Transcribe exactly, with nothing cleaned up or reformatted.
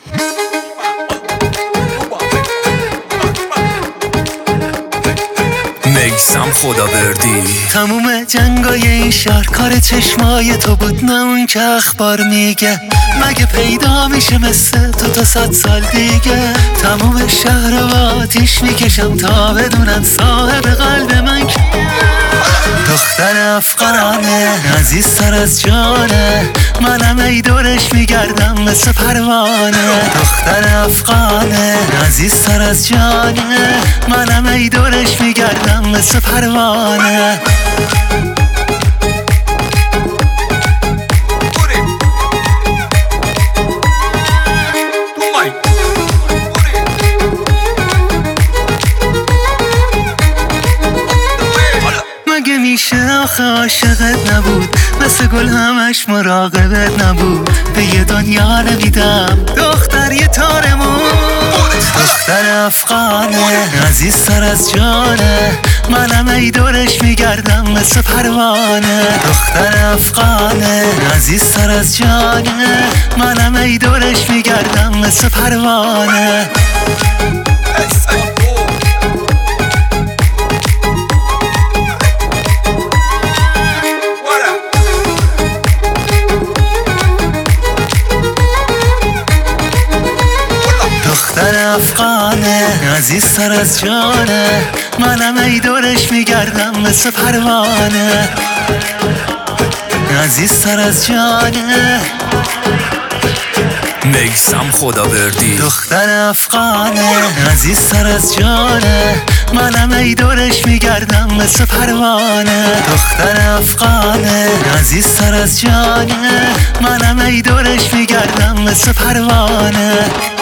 میثم خداوردی. تموم جنگای این شهر کار چشمای تو بود، نه اون که اخبار میگه. مگه پیدا میشه مثل تو تا صد سال دیگه؟ تموم شهر رو آتیش میکشم تا بدونن صاحب قلب من که دختر افغانه، عزیزتر از جانه. منم ای دورش میگردم مثل پروانه. دختر افغانه، عزیزتر از جانه. منم ای دورش میگردم مثل پروانه. مگه میشه آخه عاشقت نبود؟ مثل گل همش مراقبت نبود. به یه دنیا نمیدم دختر یه تارمون. دختر افغانه، عزیزتر از جانه. منم ای دورش میگردم مثل پروانه. دختر افغانه، عزیزتر از جانه. منم ای دورش میگردم مثل پروانه. دختر افغانه، عزیزتر از جانه. منم ای دورش میگردم مثل پروانه. عزیزتر از جانه. میثم خداوردی. دختر افغانه، عزیزتر از جانه. منم ای دورش میگردم مثل پروانه. دختر افغانه، عزیزتر از جانه. منم ای دورش میگردم مثل پروانه.